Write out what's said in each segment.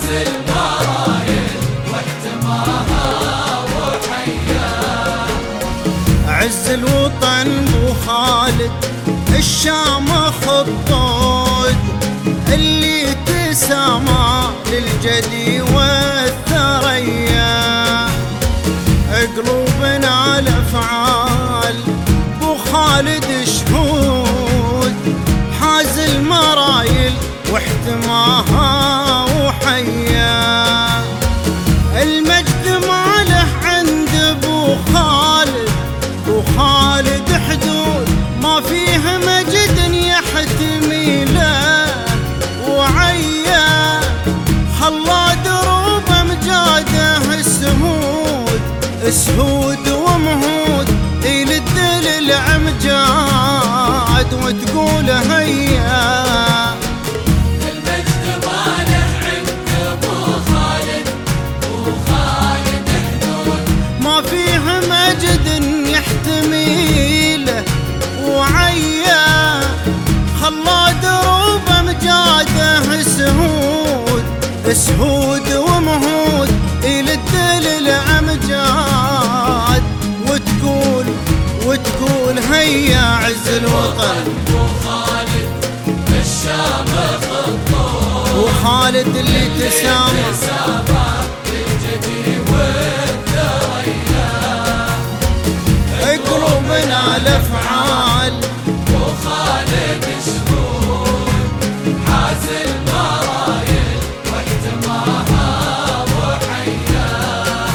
المرايل واحتماها وحياه. عز الوطن بو خالد الشامخ الطود اللي تسامى للجدي والثريا. قلوبنا الافعال بو خالد شهود حاز المرايل واحتماها وحيا. المجد ماله عند بو خالد، بو خالد حدود ما فيه مجد يحتمي له وعيا. خلا دروب امجاده السهود، سهود ومهود يلد للعمجاد وتقول هيا. المجد ماله عند بو خالد، بو خالد حدود ما فيه مجد يحتمي له وعيا. خلا دروب امجاده سهود، سهود ومهود يلد للعمجاد وتقول هيا. عز الوطن بو خالد الشامخ الطول وخالد اللي تسامى للجدي والثريا. قلوبنا الافعال بو خالد شهود حاز المرايل واحتماها وحياه.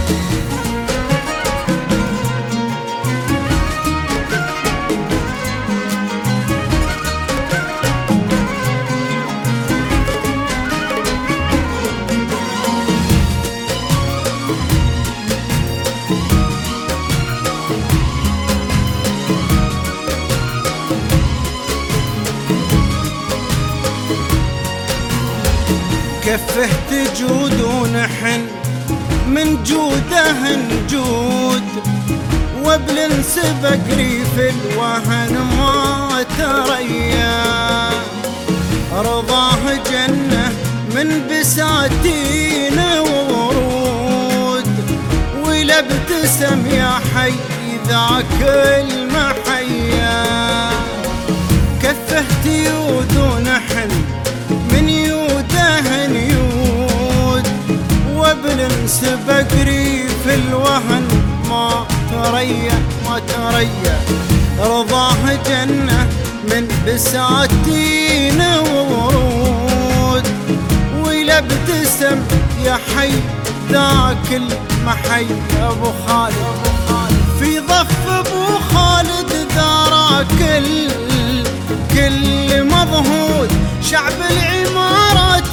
كفه تجود ونحن من جوده نجود، وبالانسبق ريف الوهن ما تريا. رضاه جنة من بساتين وورود، ولا ابتسم يا حي ذاك المحيا. كفه تيود ونحن من يوده نيود، وبالانسبق ريف الوهن ما تريا ما تريا. رضاه جنة من بساتين وورود، ولا ابتسم يا حي ذاك المحي. ابو خالد في ضف ابو خالد ذاك كل مضهود. شعب العمارات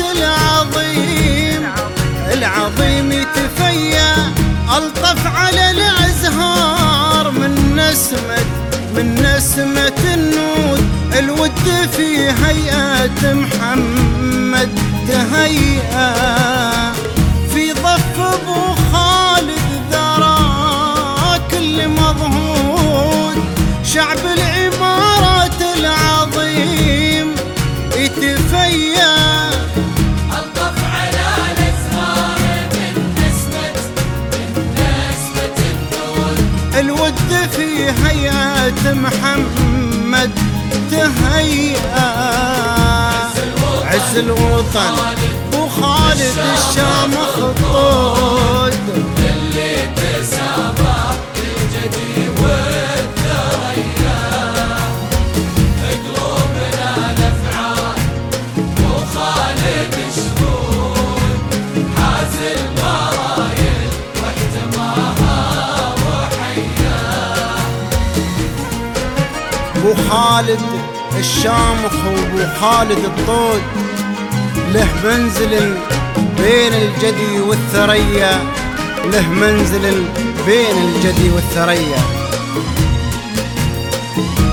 العظيم يتفيا. الطف على الازهار من نسمة النود. الود في هيئة محمد تهيئة. في ضف ابو خالد ذراك كل مضهود. شعب العمارات العظيم يتفيا. الطف على الازهار من نسمة النود. الود في هيئة محمد تهيئة. عز الوطن بو خالد الشامخ الطود اللي تسامى للجدي والثريا. قلوبنا الافعال بو خالد شهود حاز المرايل واحتماها وحياه. بو خالد الشامخ وبو خالد الطود له منزل بين الجدي والثريا. له منزل بين الجدي والثريا.